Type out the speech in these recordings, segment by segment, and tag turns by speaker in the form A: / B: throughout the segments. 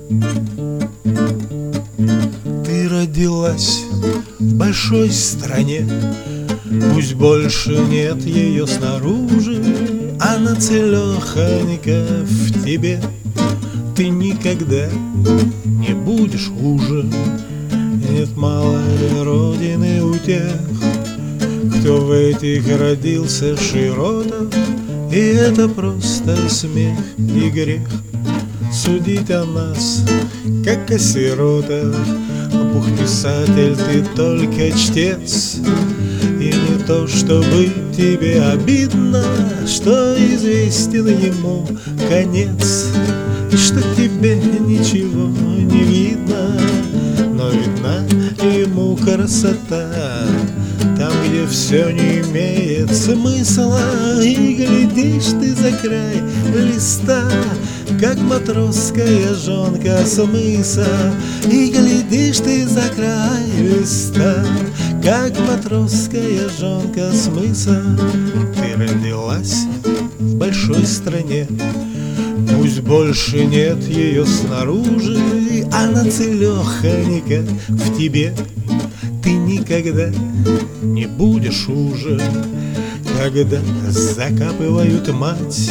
A: Ты родилась в большой стране, пусть больше нет ее снаружи, она целехонька в тебе. Ты никогда не будешь хуже. Нет малой родины у тех, кто в этих родился широтах, и это просто смех и грех судить о нас, как о сиротах. Бог писатель, ты только чтец, и не то, чтобы тебе обидно, что известен ему конец, и что тебе ничего не видно, но видна ему красота там, где все не имеет смысла. И глядишь ты за край листа, как матросская жонка с мыса. И глядишь ты за край листа, как матросская жонка с мыса. Ты родилась в большой стране, пусть больше нет ее снаружи, она целехонька в тебе. Ты никогда не будешь уже. Когда закапывают мать,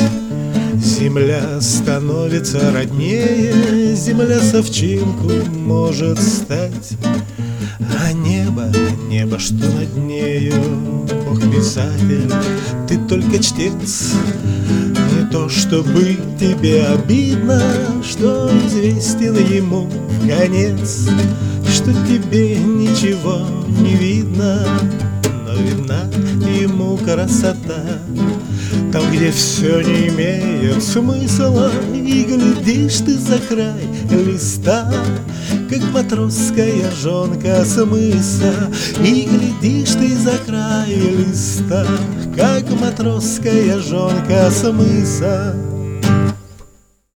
A: земля становится роднее, земля совчинку может стать, а небо, небо, что над нею. Бог писатель, ты только чтец, не то, чтобы тебе обидно, что известен ему конец, что тебе ничего не видно, но видна ему красота там, где все не имеет смысла. И глядишь ты за край листа, как матросская жонка с мыса. И глядишь ты за край листа, как матросская жонка с мыса.